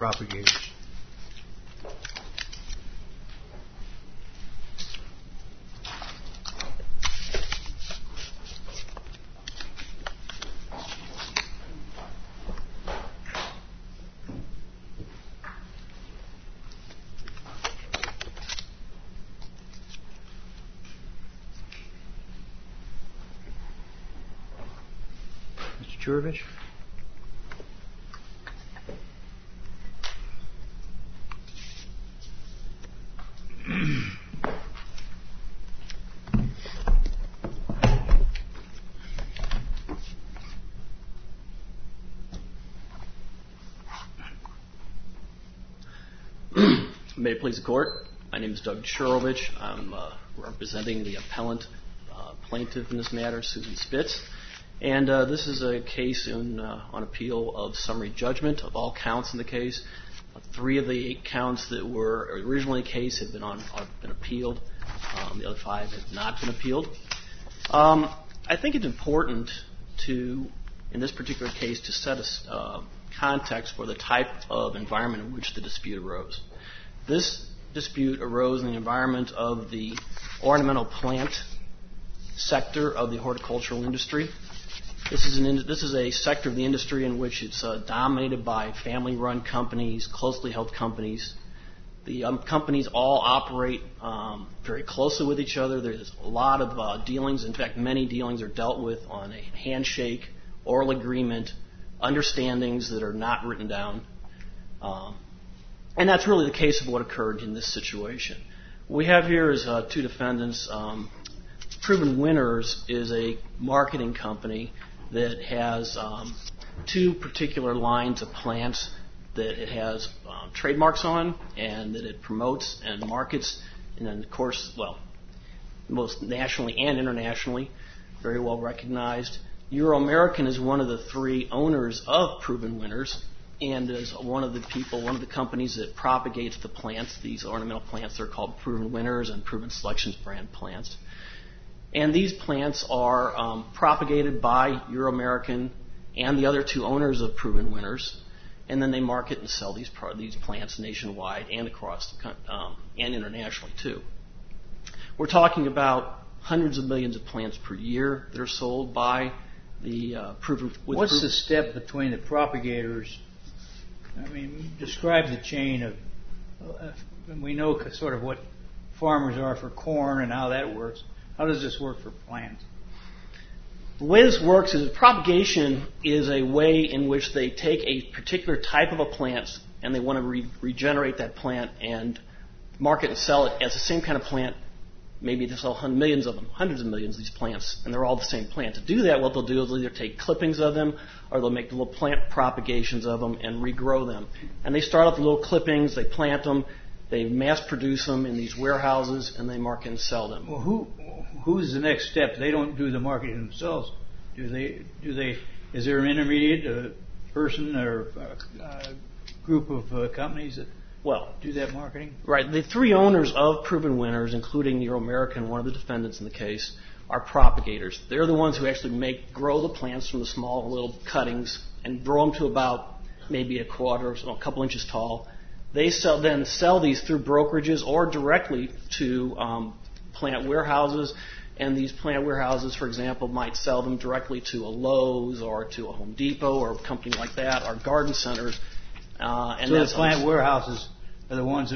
propagators? Mr. Churovich? May it please the Court. My name is Doug Churovich. I'm representing the appellant plaintiff in this matter, Susan Spitz. And this is a case on appeal of summary judgment of all counts in the case. 3 of the 8 counts that were originally in the case have been appealed. The other 5 have not been appealed. I think it's important to, in this particular case, to set a context for the type of environment in which the dispute arose. This dispute arose in the environment of the ornamental plant sector of the horticultural industry. This is a sector of the industry in which it's dominated by family-run companies, closely held companies. The companies all operate very closely with each other. There's a lot of dealings. In fact, many dealings are dealt with on a handshake, oral agreement, understandings that are not written down. And that's really the case of what occurred in this situation. What we have here is 2 defendants. Proven Winners is a marketing company that has 2 particular lines of plants that it has trademarks on and that it promotes and markets. And then, of course, most nationally and internationally, very well recognized. Euro-American is one of the 3 owners of Proven Winners and is one of the companies that propagates the plants, these ornamental plants. They're called Proven Winners and Proven Selections brand plants. And these plants are propagated by Euro-American and the other 2 owners of Proven Winners, and then they market and sell these plants nationwide and across and internationally too. We're talking about hundreds of millions of plants per year that are sold by the Proven. What's the step between the propagators? I mean, describe the chain of. We know sort of what farmers are for corn and how that works. How does this work for plants? The way this works is propagation is a way in which they take a particular type of a plant and they want to regenerate that plant and market and sell it as the same kind of plant. Maybe they sell millions of them, hundreds of millions of these plants, and they're all the same plant. To do that, what they'll do is they'll either take clippings of them or they'll make little plant propagations of them and regrow them. And they start off with little clippings, they plant them, they mass produce them in these warehouses, and they market and sell them. Well, who's the next step? They don't do the marketing themselves, do they? Is there an intermediate person or group of companies that do that marketing? Right. The 3 owners of Proven Winners, including Euro-American, one of the defendants in the case, are propagators. They're the ones who actually grow the plants from the small little cuttings and grow them to about maybe a couple inches tall. They then sell these through brokerages or directly to plant warehouses. And these plant warehouses, for example, might sell them directly to a Lowe's or to a Home Depot or a company like that, or garden centers. And so the plant warehouses are the ones that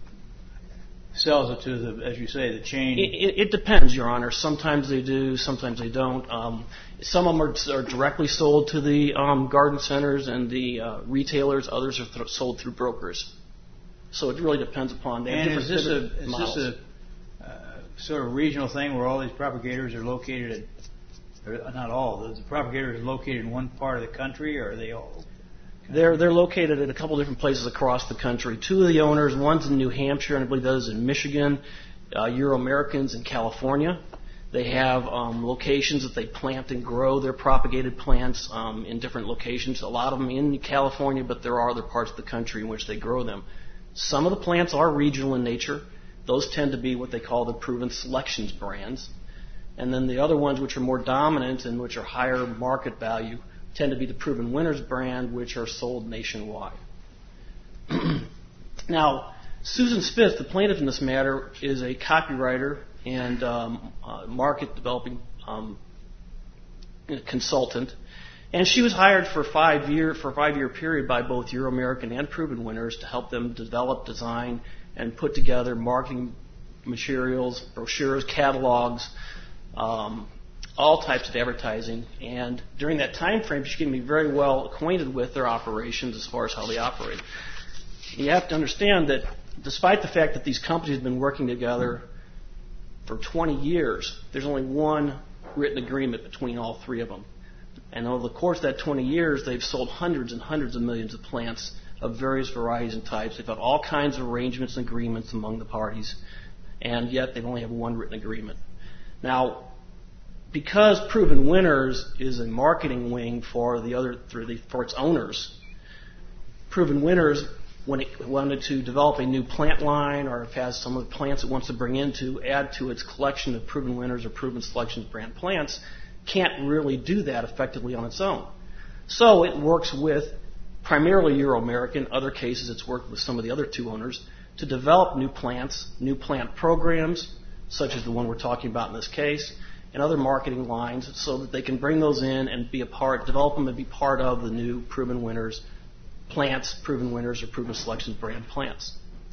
sells it to the, as you say, the chain. It depends, Your Honor. Sometimes they do, sometimes they don't. Some of them are directly sold to the garden centers and the retailers. Others are sold through brokers. So it really depends upon that. And is this a sort of regional thing where all these propagators are located not all, the propagators are located in one part of the country, or are they all? They're located at a couple different places across the country. 2 of the owners, one's in New Hampshire, and I believe the other's in Michigan. Euro-Americans in California. They have locations that they plant and grow their propagated plants in different locations. A lot of them in California, but there are other parts of the country in which they grow them. Some of the plants are regional in nature. Those tend to be what they call the Proven Selections brands. And then the other ones, which are more dominant and which are higher market value, tend to be the Proven Winners brand, which are sold nationwide. Now, Susan Spitz, the plaintiff in this matter, is a copywriter and market developing consultant, and she was hired for a 5-year period by both Euro-American and Proven Winners to help them develop, design, and put together marketing materials, brochures, catalogs, all types of advertising. And during that time frame, she became very well acquainted with their operations as far as how they operate. You have to understand that despite the fact that these companies have been working together for 20 years, there's only one written agreement between all three of them. And over the course of that 20 years, they've sold hundreds and hundreds of millions of plants of various varieties and types. They've had all kinds of arrangements and agreements among the parties, and yet they only have one written agreement. Now, because Proven Winners is a marketing wing for its owners, Proven Winners, when it wanted to develop a new plant line or if it has some of the plants it wants to bring in to add to its collection of Proven Winners or Proven Selections brand plants, can't really do that effectively on its own. So it works with primarily Euro-American, other cases it's worked with some of the other two owners, to develop new plants, new plant programs, such as the one we're talking about in this case, and other marketing lines so that they can bring those in and develop them and be part of the new Proven Winners plants, Proven Winners or Proven Selections brand plants.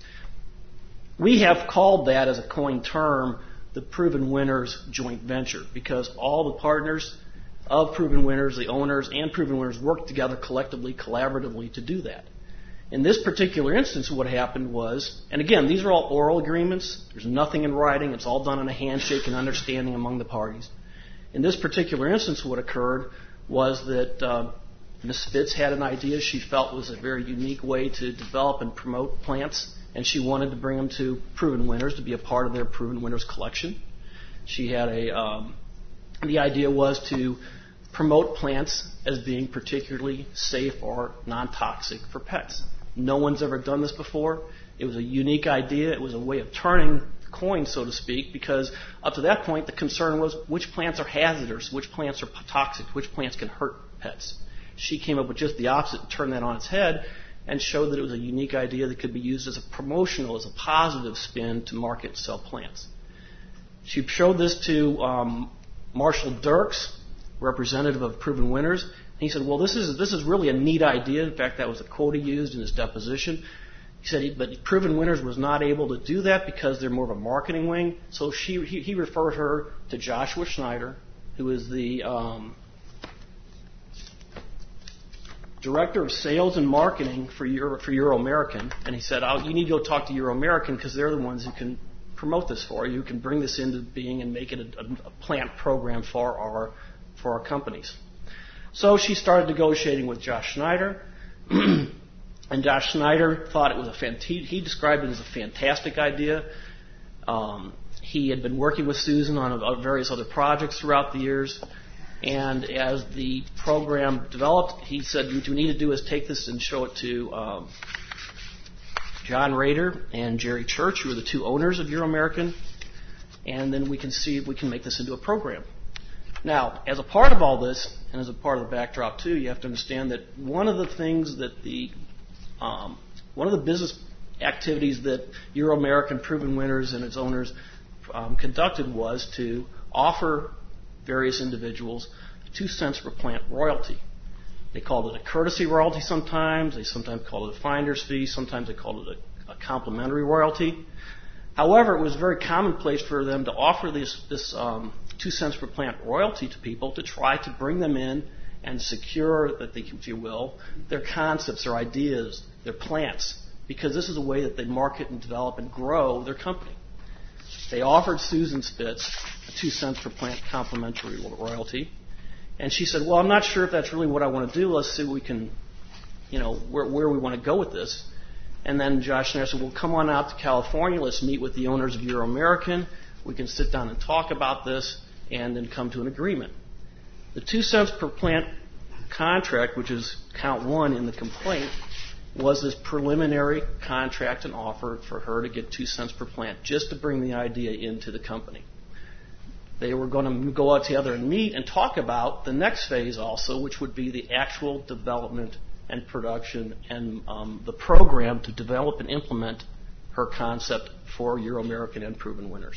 We have called that, as a coined term, the Proven Winners joint venture, because all the partners of Proven Winners, the owners and Proven Winners, work together collectively, collaboratively to do that. In this particular instance, what happened was, and again, these are all oral agreements. There's nothing in writing. It's all done in a handshake and understanding among the parties. In this particular instance, what occurred was that Ms. Spitz had an idea she felt was a very unique way to develop and promote plants, and she wanted to bring them to Proven Winners to be a part of their Proven Winners collection. She had the idea was to promote plants as being particularly safe or non-toxic for pets. No one's ever done this before. It was a unique idea. It was a way of turning the coin, so to speak, because up to that point the concern was which plants are hazardous, which plants are toxic, which plants can hurt pets. She came up with just the opposite and turned that on its head and showed that it was a unique idea that could be used as a promotional, as a positive spin to market and sell plants. She showed this to Marshall Dirks, representative of Proven Winners, and he said, well, this is really a neat idea. In fact, that was a quote he used in his deposition. He said, but Proven Winners was not able to do that because they're more of a marketing wing. So he referred her to Joshua Schneider, who is the Director of Sales and Marketing for Euro-American. And he said, you need to go talk to Euro-American because they're the ones who can promote this for you, can bring this into being and make it a plant program for our companies. So she started negotiating with Josh Schneider, and Josh Schneider thought it was he described it as a fantastic idea. He had been working with Susan on various other projects throughout the years, and as the program developed, he said, what you need to do is take this and show it to John Rader and Jerry Church, who are the two owners of Euro-American, and then we can see if we can make this into a program. Now, as a part of all this, and as a part of the backdrop too, you have to understand that one of the things that one of the business activities that Euro-American Proven Winners and its owners conducted was to offer various individuals 2 cents per plant royalty. They called it a courtesy royalty sometimes. They sometimes called it a finder's fee. Sometimes they called it a complimentary royalty. However, it was very commonplace for them to offer this 2 cents per plant royalty to people to try to bring them in and secure that they, if you will, their concepts, their ideas, their plants, because this is a way that they market and develop and grow their company. They offered Susan Spitz a 2 cents per plant complimentary royalty, and she said, well, I'm not sure if that's really what I want to do. Let's see what we can, where we want to go with this. And then Josh and I said, well, come on out to California. Let's meet with the owners of Euro-American. We can sit down and talk about this and then come to an agreement. The 2 cents per plant contract, which is count 1 in the complaint, was this preliminary contract and offer for her to get 2 cents per plant just to bring the idea into the company. They were going to go out together and meet and talk about the next phase also, which would be the actual development and production and the program to develop and implement her concept for Euro-American and Proven Winners.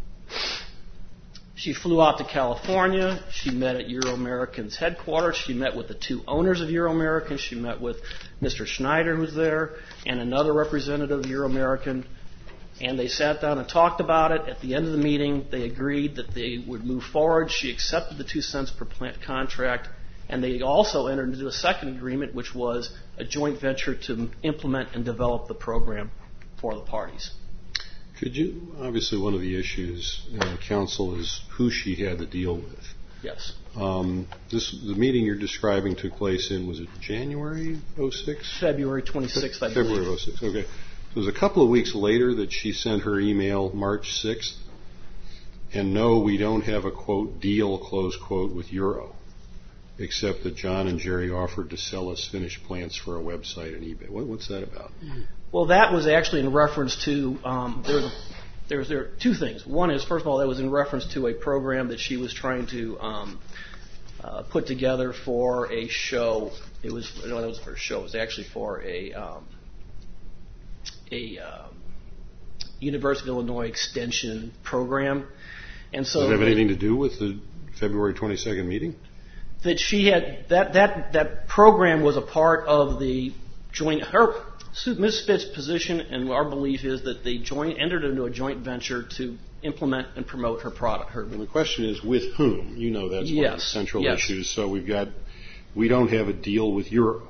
She flew out to California. She met at Euro-American's headquarters. She met with the two owners of Euro-American. She met with Mr. Schneider, who's there, and another representative of Euro-American. And they sat down and talked about it. At the end of the meeting, they agreed that they would move forward. She accepted the 2 cents per plant contract. And they also entered into a second agreement, which was a joint venture to implement and develop the program for the parties. Could you, obviously one of the issues in the council is who she had to deal with. Yes. The meeting you're describing took place in, was it January 06? February 26th, I believe. February 06, okay. So it was a couple of weeks later that she sent her email, March 6th, and no, we don't have a, quote, deal, close quote, with Euro, except that John and Jerry offered to sell us finished plants for a website and eBay. What's that about? Well, that was actually in reference to, there are two things. One is, first of all, that was in reference to a program that she was trying to put together for a show. It was, no, that was for a show. It was actually for a University of Illinois extension program. And so, does it have anything to do with the February 22nd meeting? That she had, that program was a part of the joint, Ms. Spitz's position and our belief is that they entered into a joint venture to implement and promote her product. Well, the question is with whom? You know that's one of the central issues. So we don't have a deal with Euro.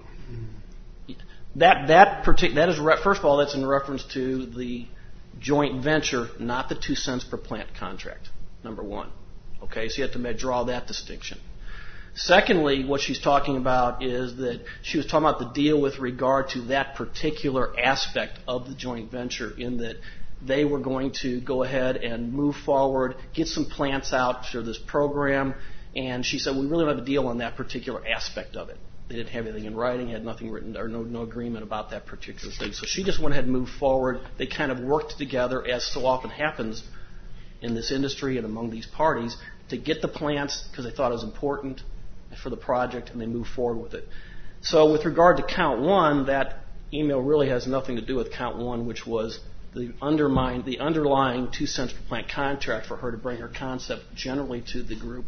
That is, first of all, that's in reference to the joint venture, not the 2 cents per plant contract, number one. Okay, so you have to draw that distinction. Secondly, what she's talking about is that she was talking about the deal with regard to that particular aspect of the joint venture, in that they were going to go ahead and move forward, get some plants out for this program, and she said, we really don't have a deal on that particular aspect of it. They didn't have anything in writing, had nothing written, or no agreement about that particular thing. So she just went ahead and moved forward. They kind of worked together, as so often happens in this industry and among these parties, to get the plants because they thought it was important for the project, and they moved forward with it. So with regard to count one, that email really has nothing to do with count one, which was the underlying 2 cents per plant contract for her to bring her concept generally to the group.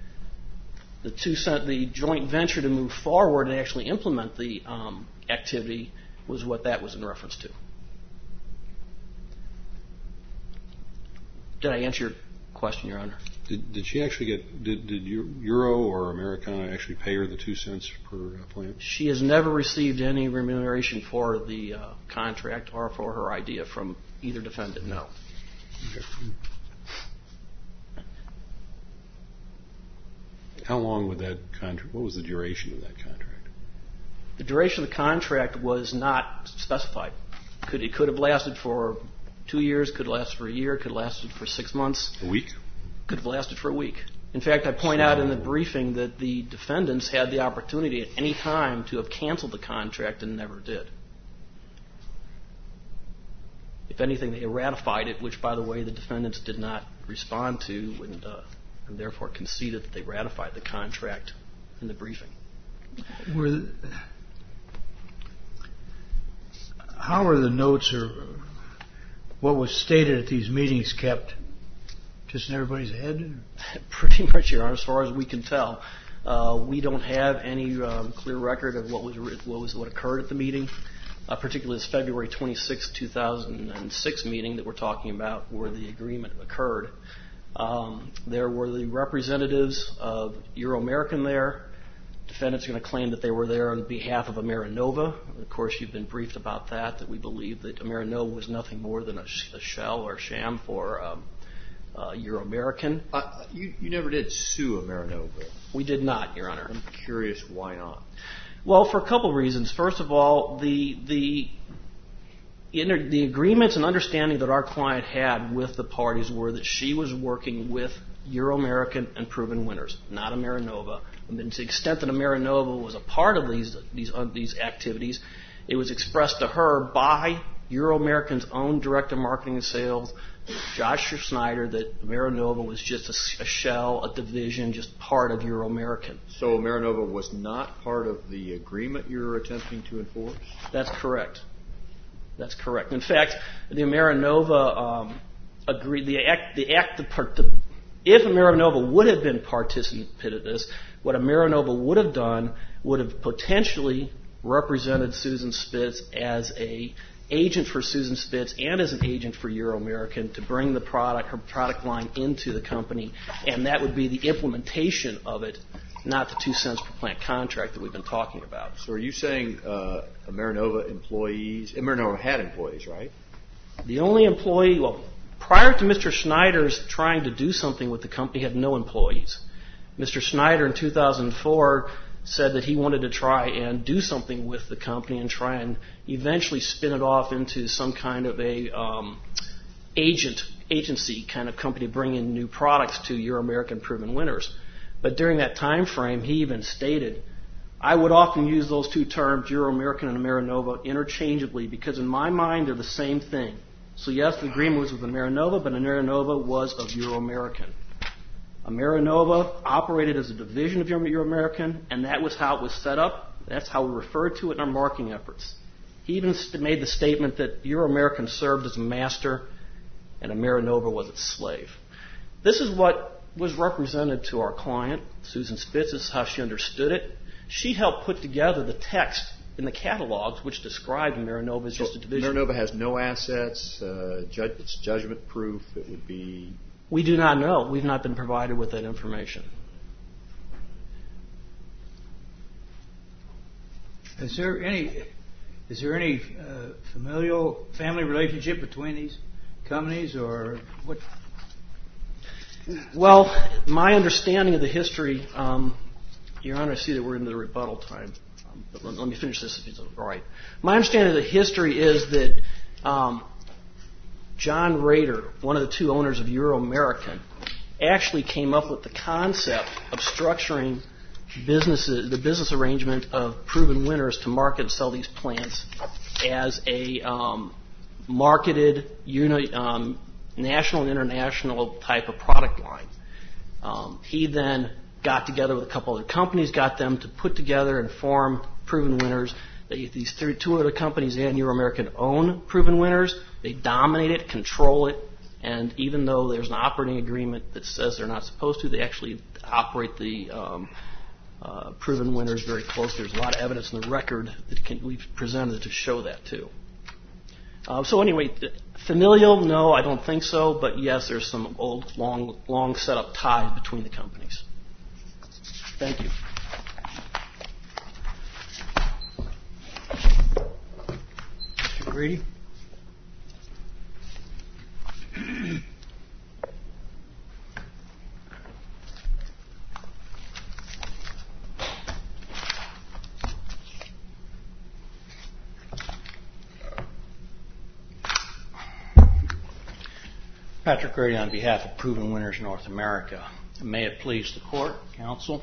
The joint venture to move forward and actually implement the activity was what that was in reference to. Did I answer your question, Your Honor? Did she actually did Euro or Americana actually pay her the 2 cents per plant? She has never received any remuneration for the contract or for her idea from either defendant, no. Okay. How long would that contract, what was the duration of that contract? The duration of the contract was not specified. It could have lasted for 2 years, could have lasted for a year, could have lasted for 6 months. A week? Could have lasted for a week. In fact, I point out in the briefing that the defendants had the opportunity at any time to have canceled the contract and never did. If anything, they ratified it, which, by the way, the defendants did not respond to, and therefore conceded that they ratified the contract in the briefing. How are the notes or what was stated at these meetings kept? Just in everybody's head? Pretty much, Your Honor, as far as we can tell. We don't have any clear record of what occurred at the meeting, particularly this February 26, 2006 meeting that we're talking about, where the agreement occurred. There were the representatives of Euro-American there. Defendants are going to claim that they were there on behalf of Amerinova. Of course, you've been briefed about that we believe that Amerinova was nothing more than a shell or sham for Euro-American. You never did sue Amerinova. We did not, Your Honor. I'm curious why not. Well, for a couple of reasons. First of all, the agreements and understanding that our client had with the parties were that she was working with Euro-American and Proven Winners, not Amerinova. And to the extent that Amerinova was a part of these activities, it was expressed to her by Euro-American's own director of marketing and sales, Josh Schneider that AmeriNova was just a shell, a division, just part of Euro-American. So AmeriNova was not part of the agreement you're attempting to enforce? That's correct. That's correct. In fact, the AmeriNova agreed. If AmeriNova would have been participant in this, what AmeriNova would have done would have potentially represented Susan Spitz as a agent for Susan Spitz and as an agent for Euro-American to bring her product line into the company, and that would be the implementation of it, not the 2 cents per plant contract that we've been talking about. So are you saying AmeriNova had employees, right? The only employee, prior to Mr. Schneider's trying to do something with the company, had no employees. Mr. Schneider in 2004 said that he wanted to try and do something with the company and try and eventually spin it off into some kind of a agency kind of company bringing new products to Euro-American proven winners. But during that time frame, he even stated, I would often use those two terms, Euro-American and AmeriNova, interchangeably because in my mind they're the same thing. So yes, the agreement was with AmeriNova, but AmeriNova was of Euro-American. AmeriNova operated as a division of Euro-American, and that was how it was set up. That's how we referred to it in our marketing efforts. He even made the statement that Euro-American served as a master and AmeriNova was its slave. This is what was represented to our client, Susan Spitz. This is how she understood it. She helped put together the text in the catalogs which described AmeriNova as just a division. AmeriNova has no assets. It's judgment proof. It would be... We do not know. We've not been provided with that information. Is there any familial family relationship between these companies, or what? Well, my understanding of the history, Your Honor, I see that we're into the rebuttal time. But let me finish this if it's all right. My understanding of the history is that John Rader, one of the two owners of Euro-American, actually came up with the concept of structuring the business arrangement of proven winners to market and sell these plants as a marketed national and international type of product line. He then got together with a couple other companies, got them to put together and form proven winners. These two other companies and Euro-American own proven winners. They dominate it, control it, and even though there's an operating agreement that says they're not supposed to, they actually operate the proven winners very close. There's a lot of evidence in the record that we've presented to show that too. So anyway, familial, no, I don't think so, but yes, there's some old, long set-up ties between the companies. Thank you. Mr. Grady? Patrick Grady on behalf of Proven Winners North America. May it please the court, counsel.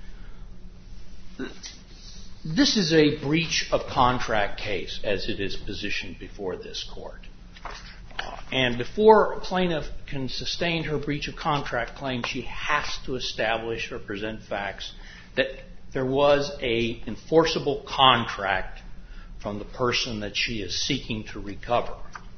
This is a breach of contract case as it is positioned before this court. And before a plaintiff can sustain her breach of contract claim, she has to establish or present facts that there was an enforceable contract from the person that she is seeking to recover.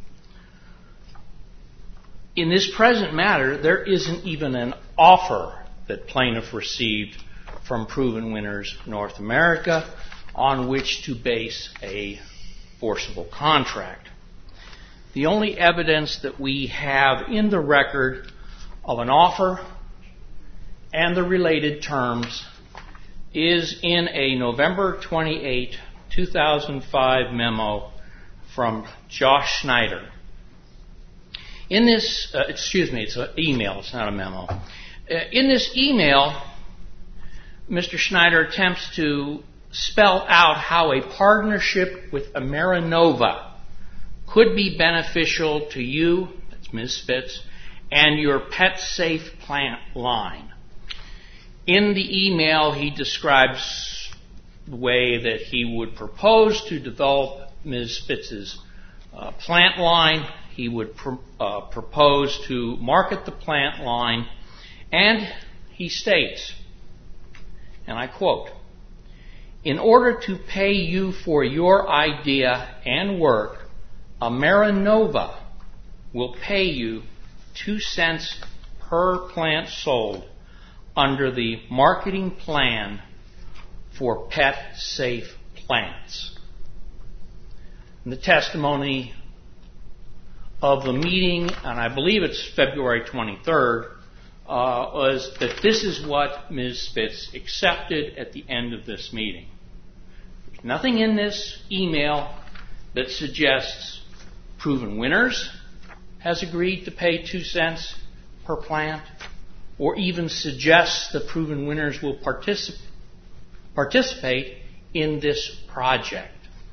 In this present matter, there isn't even an offer that plaintiff received from Proven Winners North America on which to base a forcible contract. The only evidence that we have in the record of an offer and the related terms is in a November 28, 2005 memo from Josh Schneider. In this, it's an email, it's not a memo. In this email, Mr. Schneider attempts to spell out how a partnership with AmeriNova could be beneficial to you, that's Ms. Spitz, and your PetSafe plant line. In the email, he describes the way that he would propose to develop Ms. Spitz's plant line. he would propose to market the plant line, and he states, and I quote, "In order to pay you for your idea and work, Amerinova will pay you 2 cents per plant sold under the marketing plan for pet-safe plants." And the testimony of the meeting, and I believe it's February 23rd, was that this is what Ms. Spitz accepted at the end of this meeting. There's nothing in this email that suggests Proven Winners has agreed to pay 2 cents per plant, or even suggests that Proven Winners will participate in this project.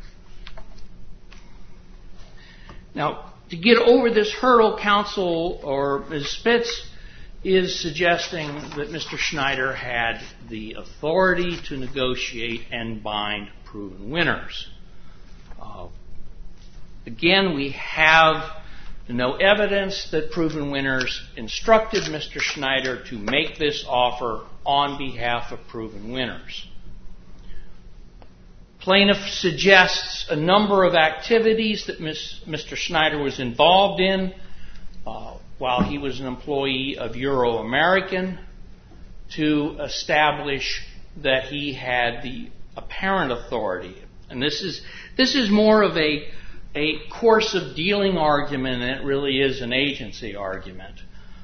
Now, to get over this hurdle, counsel or Ms. Spitz is suggesting that Mr. Schneider had the authority to negotiate and bind Proven Winners. Again, we have no evidence that Proven Winners instructed Mr. Schneider to make this offer on behalf of Proven Winners. Plaintiff suggests a number of activities that Mr. Schneider was involved in while he was an employee of Euro American to establish that he had the apparent authority. And this is more of a course of dealing argument than it really is an agency argument.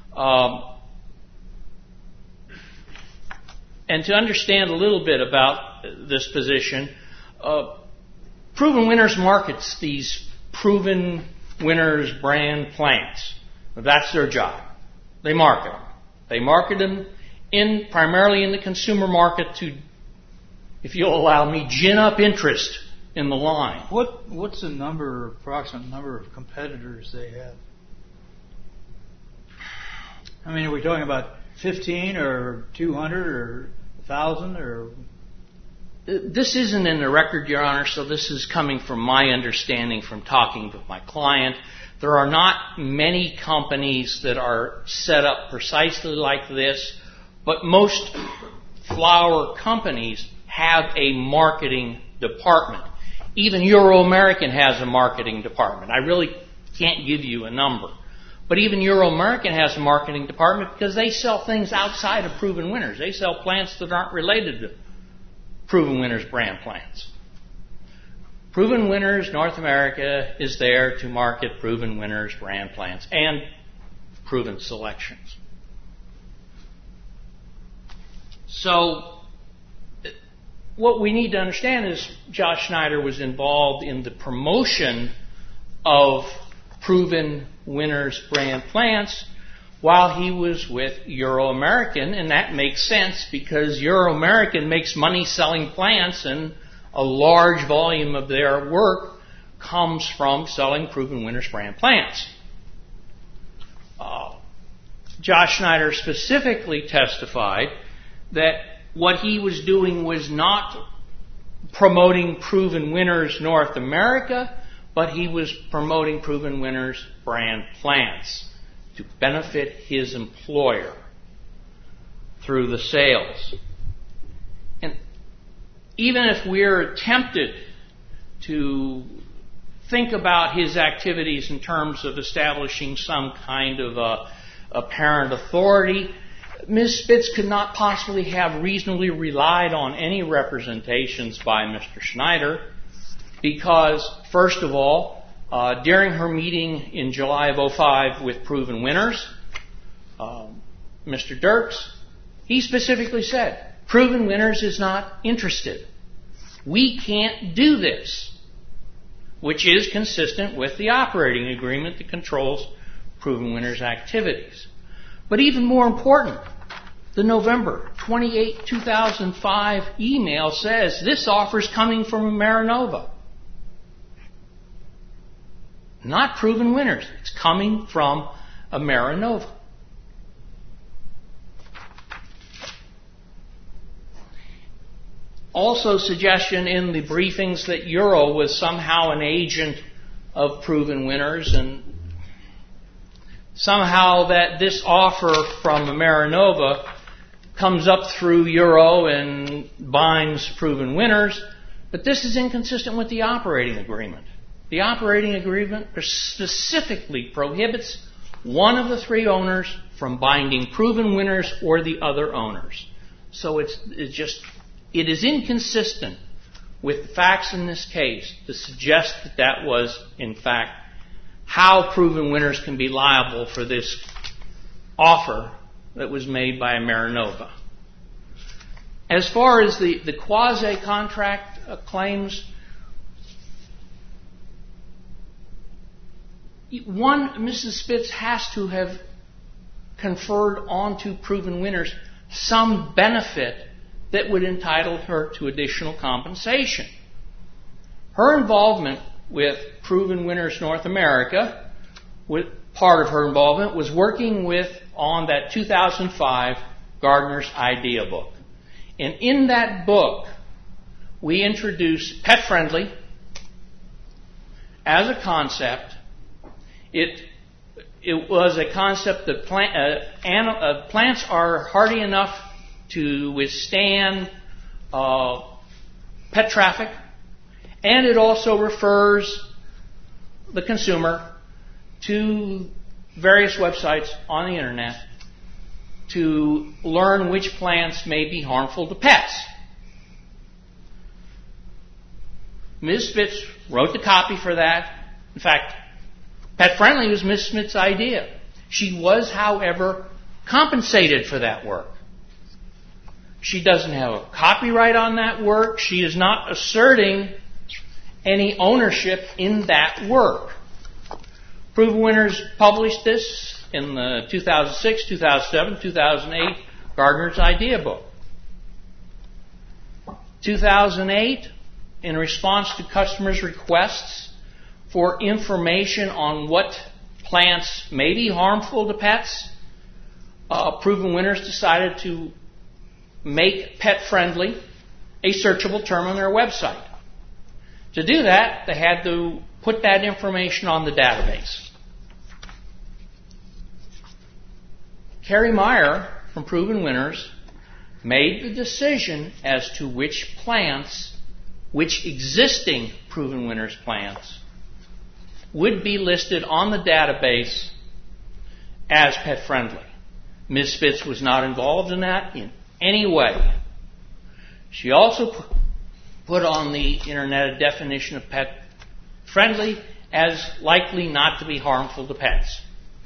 And to understand a little bit about this position, Proven Winners markets these Proven Winners brand plants. That's their job. They market them. They market them primarily in the consumer market to, if you'll allow me, gin up interest in the line. What's the approximate number of competitors they have? I mean, are we talking about 15 or 200 or 1,000 or? This isn't in the record, Your Honor, so this is coming from my understanding from talking with my client. There are not many companies that are set up precisely like this, but most flower companies have a marketing department. Even Euro American has a marketing department. I really can't give you a number. But even Euro American has a marketing department because they sell things outside of Proven Winners. They sell plants that aren't related to Proven Winners brand plants. Proven Winners North America is there to market Proven Winners brand plants and Proven Selections. So what we need to understand is Josh Schneider was involved in the promotion of Proven Winners brand plants while he was with Euro American, and that makes sense because Euro American makes money selling plants, and a large volume of their work comes from selling Proven Winners brand plants. Josh Schneider specifically testified that what he was doing was not promoting Proven Winners North America, but he was promoting Proven Winners brand plants to benefit his employer through the sales. And even if we're tempted to think about his activities in terms of establishing some kind of apparent authority, Ms. Spitz could not possibly have reasonably relied on any representations by Mr. Schneider because, first of all, during her meeting in July of 2005 with Proven Winners, Mr. Dirks, he specifically said, Proven Winners is not interested. We can't do this, which is consistent with the operating agreement that controls Proven Winners activities. But even more important, the November 28, 2005 email says this offer is coming from Amerinova. Not Proven Winners. It's coming from Amerinova. Also, suggestion in the briefings that Euro was somehow an agent of Proven Winners, and somehow that this offer from Amerinova comes up through Euro and binds proven winners, but this is inconsistent with the operating agreement. The operating agreement specifically prohibits one of the three owners from binding proven winners or the other owners. So it is inconsistent with the facts in this case to suggest that that was, in fact, how proven winners can be liable for this offer that was made by Amerinova. As far as the quasi-contract claims, one, Mrs. Spitz has to have conferred onto proven winners some benefit that would entitle her to additional compensation. Her involvement with Proven Winners North America, part of her involvement was working on that 2005 Gardener's Idea book. And in that book, we introduced Pet Friendly as a concept. It was a concept that plants are hardy enough to withstand pet traffic, and it also refers the consumer to various websites on the internet to learn which plants may be harmful to pets. Ms. Spitz wrote the copy for that. In fact, Pet Friendly was Ms. Smith's idea. She was, however, compensated for that work. She doesn't have a copyright on that work. She is not asserting any ownership in that work. Proven Winners published this in the 2006, 2007, 2008 Gardener's Idea book. 2008, in response to customers' requests for information on what plants may be harmful to pets, Proven Winners decided to make Pet Friendly a searchable term on their website. To do that, they had to put that information on the database. Carrie Meyer from Proven Winners made the decision as to which existing Proven Winners plants would be listed on the database as pet friendly. Ms. Spitz was not involved in that in any way. She also put on the internet a definition of pet friendly as likely not to be harmful to pets.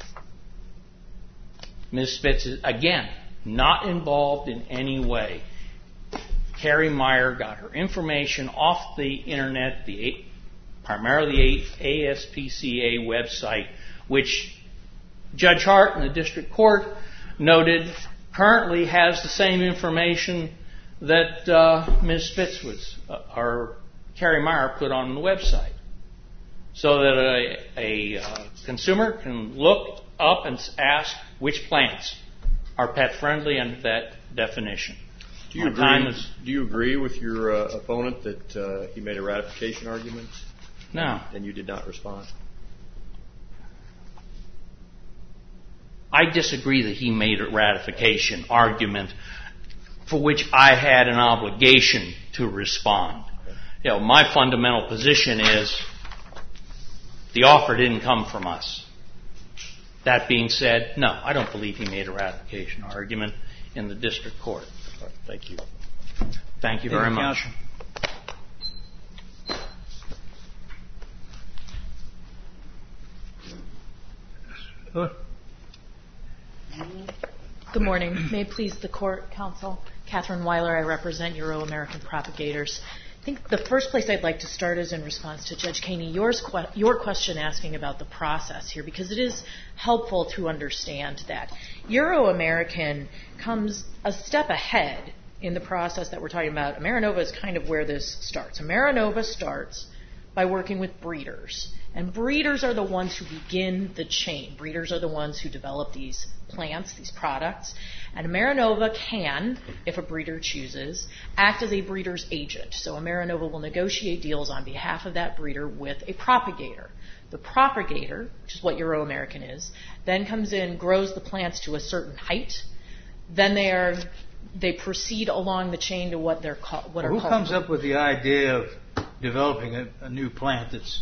Ms. Spitz is, again, not involved in any way. Carrie Meyer got her information off the internet, primarily the ASPCA website, which Judge Hart in the district court noted currently has the same information that Ms. Spitz or Carrie Meyer put on the website. So that a consumer can look up and ask which plants are pet friendly under that definition. Do you agree with your opponent that he made a ratification argument? No. And you did not respond? I disagree that he made a ratification argument for which I had an obligation to respond. You know, my fundamental position is the offer didn't come from us. That being said, no, I don't believe he made a ratification argument in the district court. Right, thank you. Thank you very much. Good morning. May it please the court, counsel. Catherine Weiler, I represent Euro American Propagators. I think the first place I'd like to start is in response to Judge Kaney, your question asking about the process here, because it is helpful to understand that Euro American comes a step ahead in the process that we're talking about. Amerinova is kind of where this starts. Amerinova starts by working with breeders And breeders are the ones who begin the chain. Breeders are the ones who develop these plants, these products. And AmeriNova can, if a breeder chooses, act as a breeder's agent. So AmeriNova will negotiate deals on behalf of that breeder with a propagator. The propagator, which is what Euro-American is, then comes in, grows the plants to a certain height. Then they proceed along the chain to what they're called. Who comes up with the idea of developing a new plant that's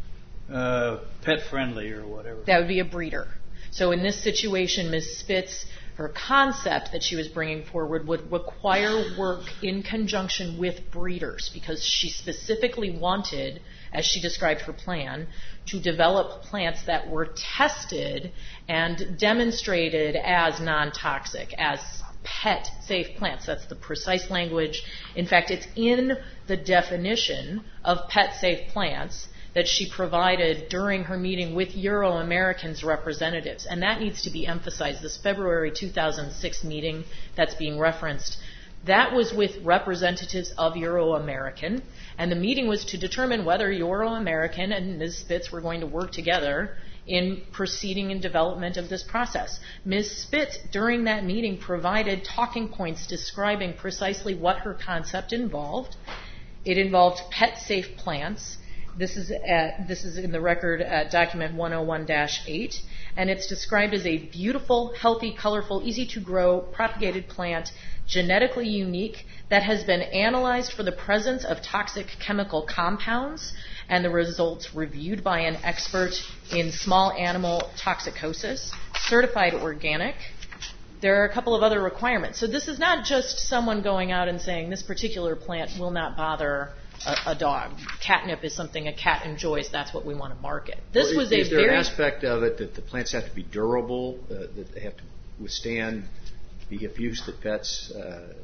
pet friendly or whatever? That would be a breeder. So in this situation, Ms. Spitz, her concept that she was bringing forward would require work in conjunction with breeders, because she specifically wanted, as she described her plan, to develop plants that were tested and demonstrated as non-toxic, as pet-safe plants. That's the precise language. In fact, it's in the definition of pet-safe plants that she provided during her meeting with Euro-American's representatives. And that needs to be emphasized. This February 2006 meeting that's being referenced, that was with representatives of Euro-American, and the meeting was to determine whether Euro-American and Ms. Spitz were going to work together in proceeding in development of this process. Ms. Spitz, during that meeting, provided talking points describing precisely what her concept involved. It involved pet-safe plants. This is in the record at document 101-8, and it's described as a beautiful, healthy, colorful, easy-to-grow, propagated plant, genetically unique, that has been analyzed for the presence of toxic chemical compounds, and the results reviewed by an expert in small animal toxicosis, certified organic. There are a couple of other requirements. So this is not just someone going out and saying this particular plant will not bother a dog. Catnip is something a cat enjoys. That's what we want to market. This was is there an aspect of it that the plants have to be durable, that they have to withstand the abuse that pets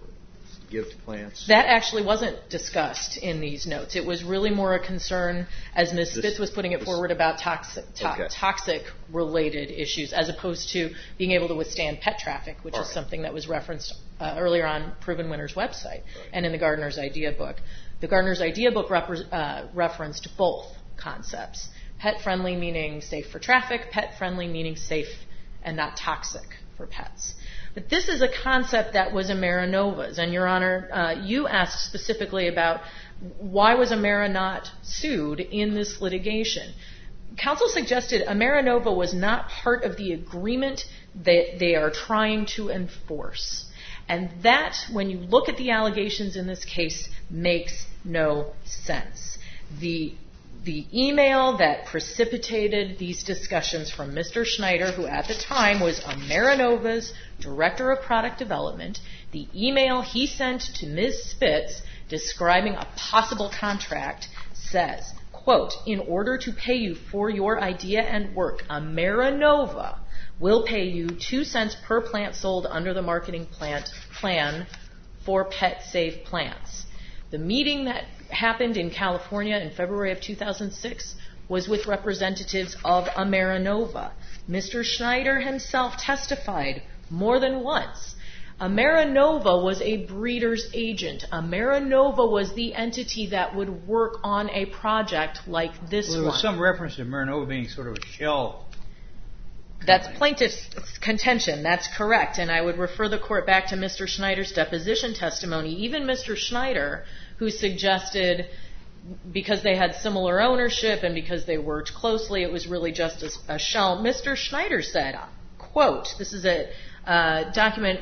give to plants? That actually wasn't discussed in these notes. It was really more a concern, as Ms. Spitz was putting it forward, about toxic-related issues, as opposed to being able to withstand pet traffic, which is something that was referenced earlier on Proven Winners' website and in the Gardener's Idea book. The Gardener's Idea book referenced both concepts. Pet-friendly meaning safe for traffic, pet-friendly meaning safe and not toxic for pets. But this is a concept that was AmeriNova's. And, Your Honor, you asked specifically about why was Amera not sued in this litigation. Counsel suggested AmeriNova was not part of the agreement that they are trying to enforce. And that, when you look at the allegations in this case, makes no sense. The email that precipitated these discussions from Mr. Schneider, who at the time was AmeriNova's Director of Product Development, the email he sent to Ms. Spitz describing a possible contract says, quote, "In order to pay you for your idea and work, AmeriNova will pay you 2 cents per plant sold under the marketing plan for pet-safe plants." The meeting that happened in California in February of 2006 was with representatives of AmeriNova. Mr. Schneider himself testified more than once. AmeriNova was a breeder's agent. AmeriNova was the entity that would work on a project like this one. There was some reference to AmeriNova being sort of a shell. That's plaintiff's contention. That's correct. And I would refer the court back to Mr. Schneider's deposition testimony. Even Mr. Schneider, who suggested because they had similar ownership and because they worked closely, it was really just a shell. Mr. Schneider said, quote, this is a document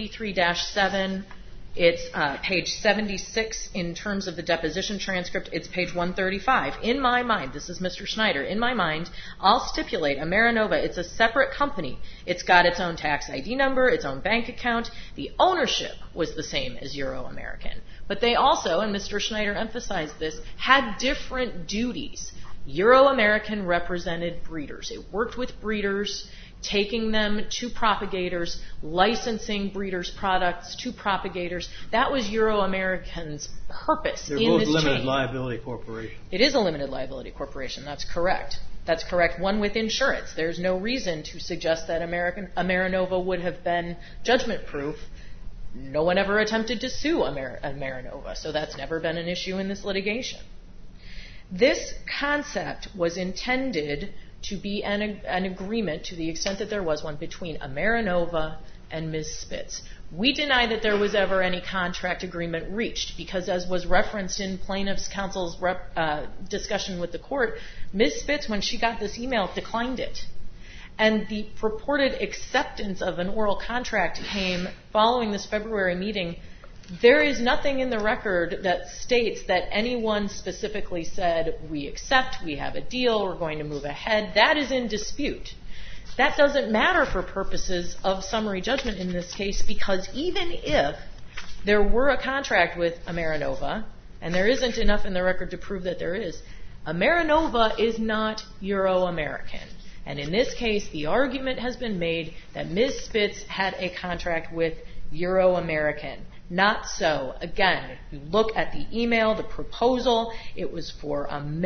183-7. It's page 76 in terms of the deposition transcript. It's page 135. In my mind, this is Mr. Schneider, in my mind, I'll stipulate AmeriNova, it's a separate company. It's got its own tax ID number, its own bank account. The ownership was the same as Euro-American. But they also, and Mr. Schneider emphasized this, had different duties. Euro-American represented breeders. It worked with breeders, taking them to propagators, licensing breeders' products to propagators. That was Euro-American's purpose in this chain. They're both limited liability corporations. It is a limited liability corporation. That's correct. That's correct. One with insurance. There's no reason to suggest that AmeriNova would have been judgment-proof. No one ever attempted to sue AmeriNova, so that's never been an issue in this litigation. This concept was intended to be an agreement, to the extent that there was one, between Amerinova and Ms. Spitz. We deny that there was ever any contract agreement reached because, as was referenced in plaintiff's counsel's discussion with the court, Ms. Spitz, when she got this email, declined it. And the purported acceptance of an oral contract came following this February meeting. There is nothing in the record that states that anyone specifically said, we accept, we have a deal, we're going to move ahead. That is in dispute. That doesn't matter for purposes of summary judgment in this case, because even if there were a contract with Amerinova, and there isn't enough in the record to prove that there is, Amerinova is not Euro-American. And in this case, the argument has been made that Ms. Spitz had a contract with Euro-American. Not so. Again, if you look at the email, the proposal, it was for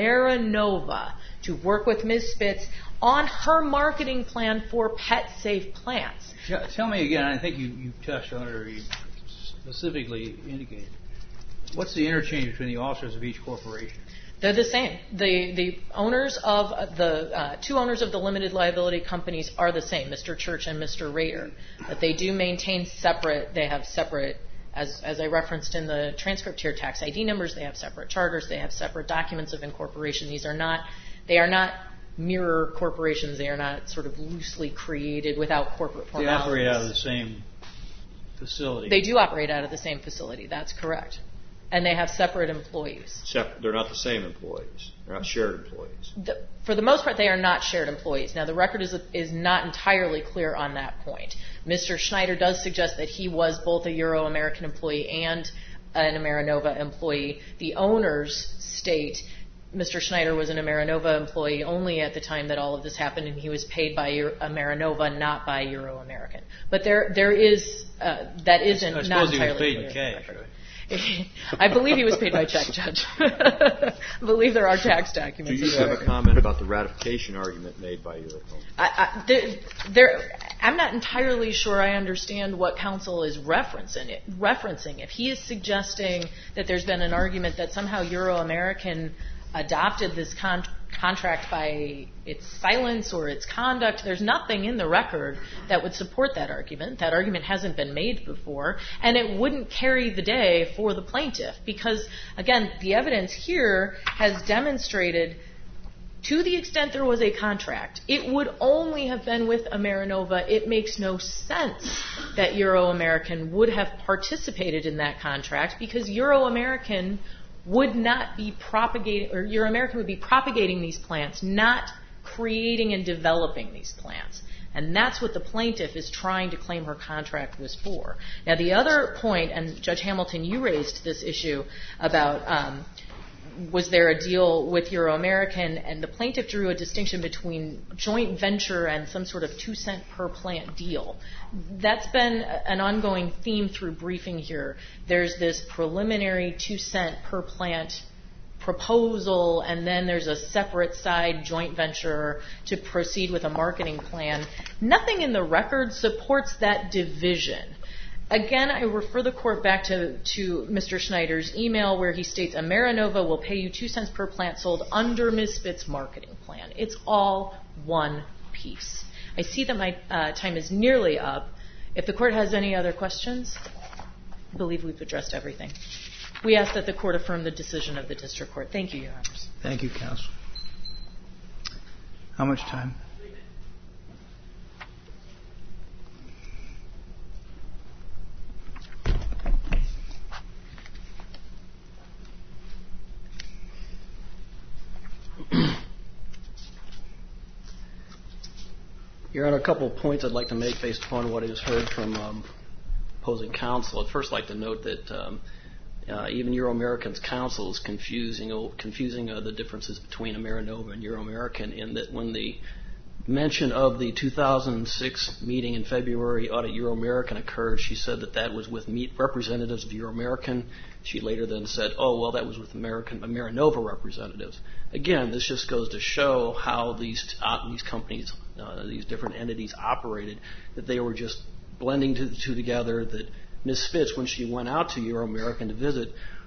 Amerinova to work with Ms. Spitz on her marketing plan for pet-safe plants. Tell me again, I think you touched on it or you specifically indicated. What's the interchange between the officers of each corporation? They're the same. The owners of the two owners of the limited liability companies are the same, Mr. Church and Mr. Rader. But they do maintain separate. They have separate, as I referenced in the transcript here, tax ID numbers. They have separate charters. They have separate documents of incorporation. They are not mirror corporations. They are not sort of loosely created without corporate formalities. They operate out of the same facility. They do operate out of the same facility. That's correct. And they have separate employees. They're not the same employees. They're not shared employees. For the most part, they are not shared employees. Now, the record is not entirely clear on that point. Mr. Schneider does suggest that he was both a Euro-American employee and an Amerinova employee. The owners state Mr. Schneider was an Amerinova employee only at the time that all of this happened, and he was paid by Amerinova, not by Euro-American. But there is that isn't not entirely clear. I suppose he was paid in cash, right? I believe he was paid by check, Judge. I believe there are tax documents. Do you have a comment about the ratification argument made by your opponent? I'm not entirely sure I understand what counsel is referencing. If he is suggesting that there's been an argument that somehow Euro-American adopted this contract by its silence or its conduct, there's nothing in the record that would support that argument. That argument hasn't been made before, and it wouldn't carry the day for the plaintiff because, again, the evidence here has demonstrated to the extent there was a contract, it would only have been with Amerinova. It makes no sense that Euro-American would have participated in that contract because Euro-American would not be propagating, or Euro-American would be propagating these plants, not creating and developing these plants. And that's what the plaintiff is trying to claim her contract was for. Now, the other point, and Judge Hamilton, you raised this issue about was there a deal with Euro-American, and the plaintiff drew a distinction between joint venture and some sort of 2 cent per plant deal. That's been an ongoing theme through briefing here. There's this preliminary 2 cent per plant proposal, and then there's a separate side joint venture to proceed with a marketing plan. Nothing in the record supports that division. Again, I refer the court back to Mr. Schneider's email where he states Amerinova will pay you 2 cents per plant sold under Ms. Spitz's marketing plan. It's all one piece. I see that my time is nearly up. If the court has any other questions, I believe we've addressed everything. We ask that the court affirm the decision of the district court. Thank you, Your Honors. Thank you, counsel. How much time? Your Honor, a couple of points I'd like to make based upon what I just heard from opposing counsel. I'd first like to note that even Euro-American's counsel is confusing the differences between Amerinova and Euro-American in that when the mention of the 2006 meeting in February out at Euro-American occurred, she said that was with representatives of Euro-American. She later then said, oh, well, that was with Amerinova representatives. Again, this just goes to show how these companies, these different entities operated, that they were just blending the two together, that Ms. Spitz, when she went out to Euro-American to visit,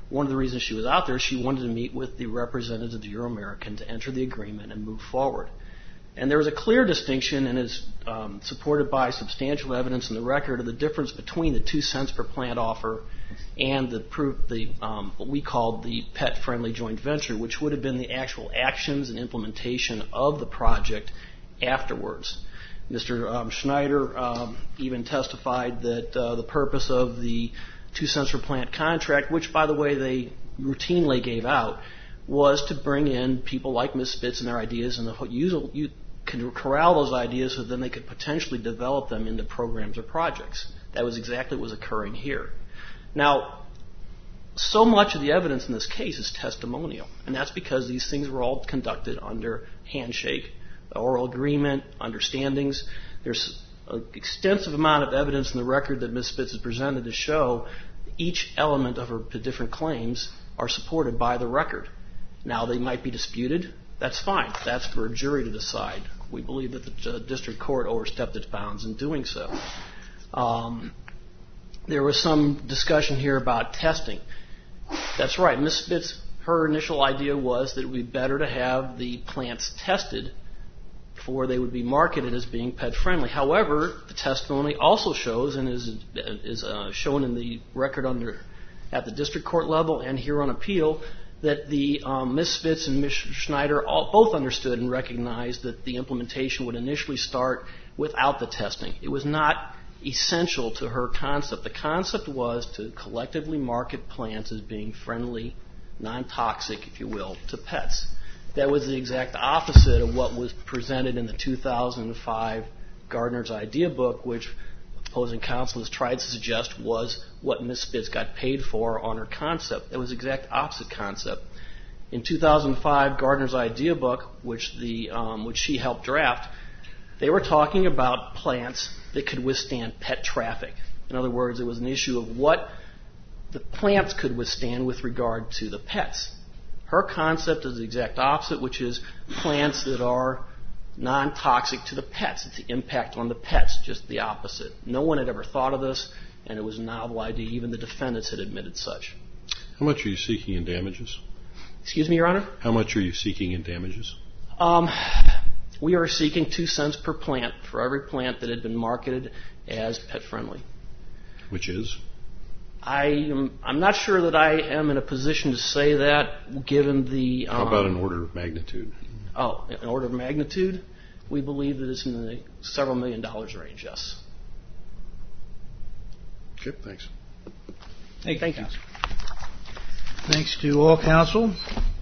one of the reasons she was out there, she wanted to meet with the representatives of the Euro-American to enter the agreement and move forward. And there was a clear distinction, and is supported by substantial evidence in the record, of the difference between the 2 cents per plant offer and what we called the pet-friendly joint venture, which would have been the actual actions and implementation of the project afterwards. Mr. Schneider even testified that the purpose of the 2 cents per plant contract, which, by the way, they routinely gave out, was to bring in people like Ms. Spitz and their ideas, and you can corral those ideas so then they could potentially develop them into programs or projects. That was exactly what was occurring here. Now, so much of the evidence in this case is testimonial, and that's because these things were all conducted under handshake, oral agreement, understandings. There's an extensive amount of evidence in the record that Ms. Spitz has presented to show each element of her different claims are supported by the record. Now, they might be disputed. That's fine. That's for a jury to decide. We believe that the district court overstepped its bounds in doing so. There was some discussion here about testing. That's right. Ms. Spitz, her initial idea was that it would be better to have the plants tested before they would be marketed as being pet-friendly. However, the testimony also shows, and is shown in the record at the district court level and here on appeal, that the Ms. Spitz and Ms. Schneider both understood and recognized that the implementation would initially start without the testing. It was not essential to her concept. The concept was to collectively market plants as being friendly, non-toxic, if you will, to pets. That was the exact opposite of what was presented in the 2005 Gardner's Idea book, which opposing counsel has tried to suggest was what Ms. Spitz got paid for on her concept. It was the exact opposite concept. In 2005 Gardner's Idea book, which she helped draft, they were talking about plants that could withstand pet traffic. In other words, it was an issue of what the plants could withstand with regard to the pets. Her concept is the exact opposite, which is plants that are non-toxic to the pets. It's the impact on the pets, just the opposite. No one had ever thought of this, and it was a novel idea. Even the defendants had admitted such. How much are you seeking in damages? Excuse me, Your Honor? How much are you seeking in damages? We are seeking 2 cents per plant for every plant that had been marketed as pet-friendly. Which is? I'm not sure that I am in a position to say that, given the... How about an order of magnitude? Oh, an order of magnitude? We believe that it's in the several $1 million range, yes. Okay, thanks. Thank you. Thanks to all counsel.